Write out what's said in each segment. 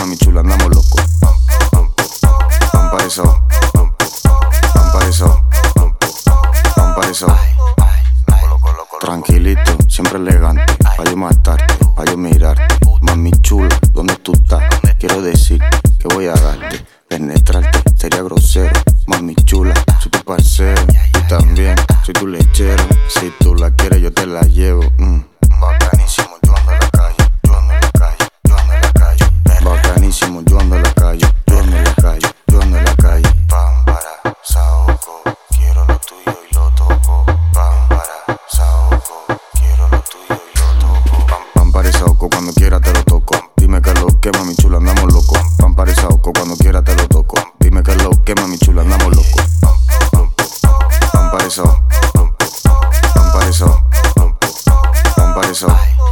mami chula, andamos locos. Pam para eso, pam para eso, pam para eso. Tranquilito, siempre elegante, pa' yo matarte, pa' yo mirarte. Mami chula, ¿dónde tú estás? Quiero decir que voy a darte, penetrarte, sería grosero. Mami chula, soy tu parcero, tú también, soy tu lechero. Si tú la quieres yo te la llevo. Bacanísimo, yo ando en la calle, yo ando en la calle, yo ando en la calle. Bacanísimo, yo ando en la calle, yo ando en la calle, yo ando en la calle. Pam para saoco, quiero lo tuyo y lo toco. Pam para saoco, quiero lo tuyo y lo toco. Pam para saoco, cuando quiera te lo toco. Dime que lo que, mami chula, andamos locos. Pam para saoco, cuando quiera te lo toco. Dime que lo que, mami chula, andamos locos. Pam para eso, pam para eso, pam para eso.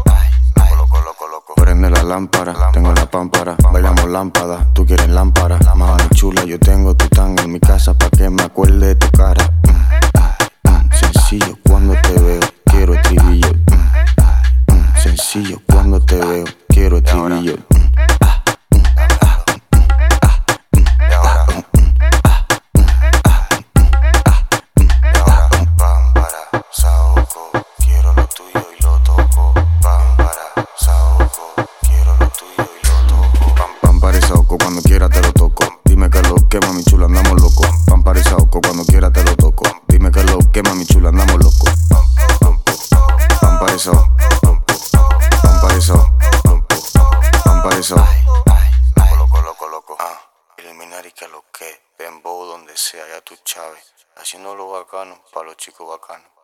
Prende la lámpara, tengo la pámpara, bailamos lámpara, tú quieres lámpara. Mami chula, yo tengo tu tango en mi casa pa' que me acuerde de tu cara. Sencillo cuando te veo, quiero estribillo. Sencillo cuando te veo, quiero estribillo. Cuando quiera te lo toco, dime que lo que, mami chula, andamos locos. Pam para saoco, cuando quiera te lo toco. Dime que lo que, mami chula, andamos locos. Pam para eso, pam para eso, pam para eso. Loco. Illuminati que lo que, Dembow donde sea, ya tú Chávez. Haciendo lo bacano, pa' los chicos bacanos.